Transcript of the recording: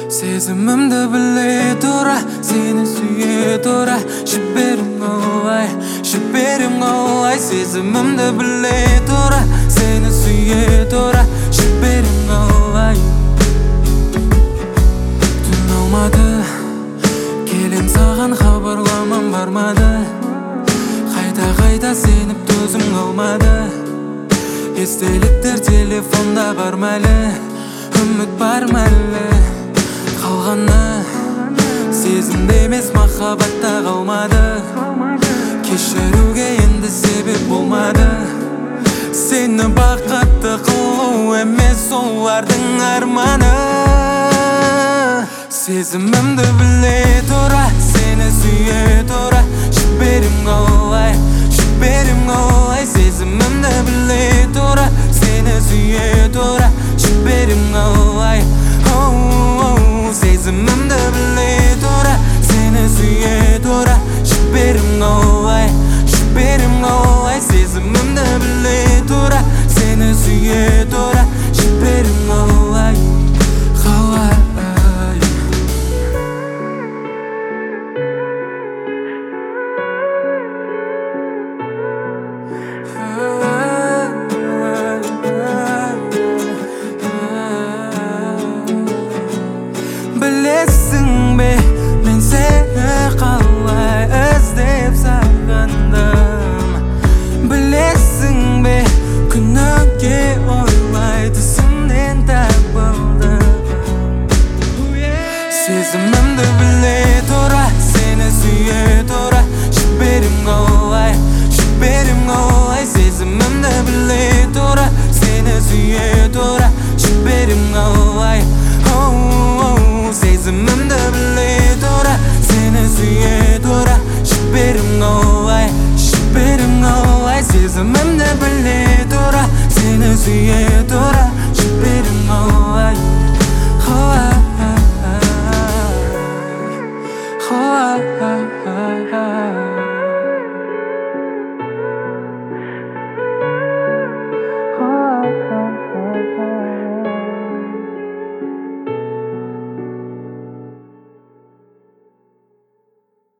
Сезімімді біле тұра, сені сүйе тұра, жіберем қалай, сезімімді біле тұра, сені сүйе тұра, жіберем қалай. Түн алмады, келем саған хабарламам бармады, қайта сеніп төзім қалмады. Естеліктер телефонда бар мәлі, үміт бар мәлі, қалғаны сезімде емес махаббатта қалмады. Кешіруге енді себеп болмады, сені бақытты қылу емес олардың арманы. Сезімімді біле тұра, сені сүйе тұра, жіберем қалай,